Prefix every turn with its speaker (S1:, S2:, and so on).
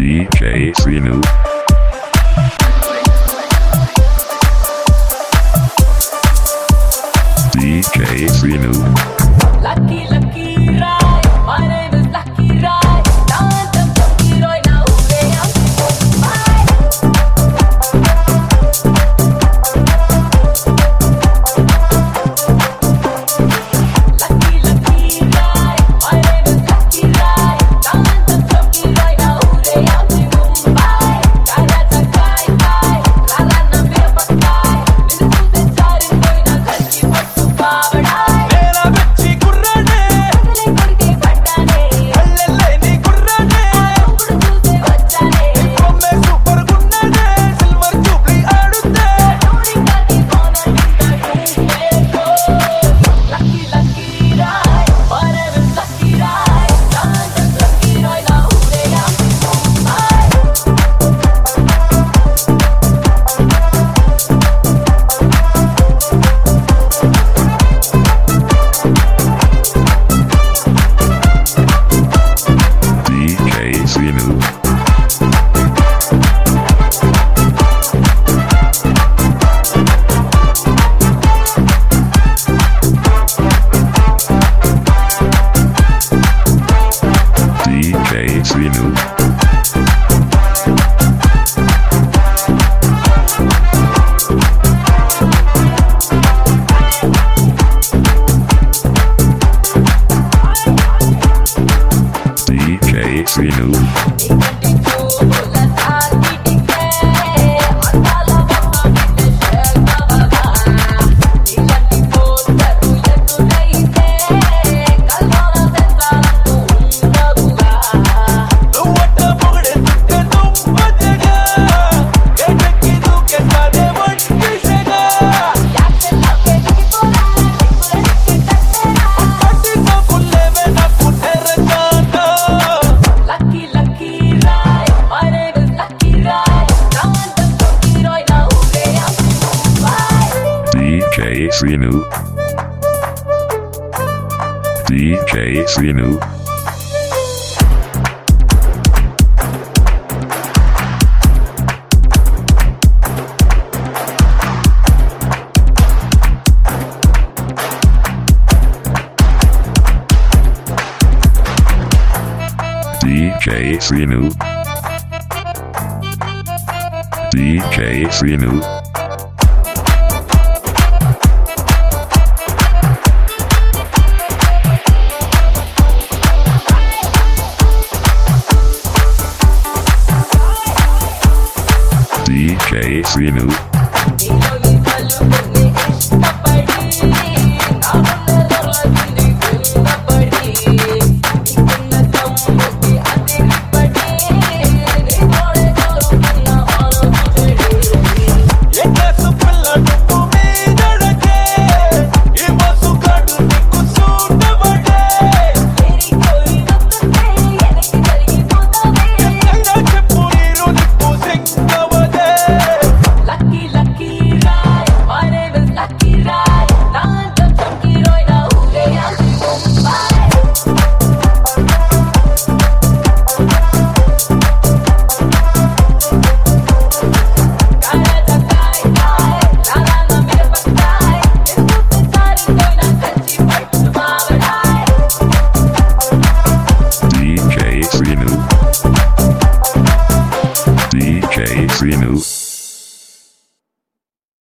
S1: DJ Srinu. DJ Srinu.
S2: Lucky, lucky, right. My name is Lucky, right. Dance and Lucky, right now. Hey, I'm Mumbai. Lucky, lucky, right. My name is Lucky, right. Dance and Lucky, right now. Hey, I'm Mumbai. Karacha, kai, kai. Lala na mere pattai. Ninu se chari koi na khalki pattu pavada.
S1: DJ Srinu. DJ Srinu. DJ Srinu. DJ Srinu. DJ Srinu. DJ Srinu. DJ Srinu. DJ Srinu.